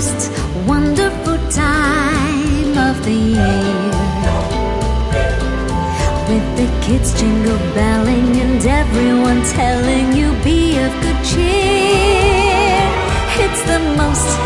most wonderful time of the year, with the kids jingle belling and everyone telling you be of good cheer. It's the most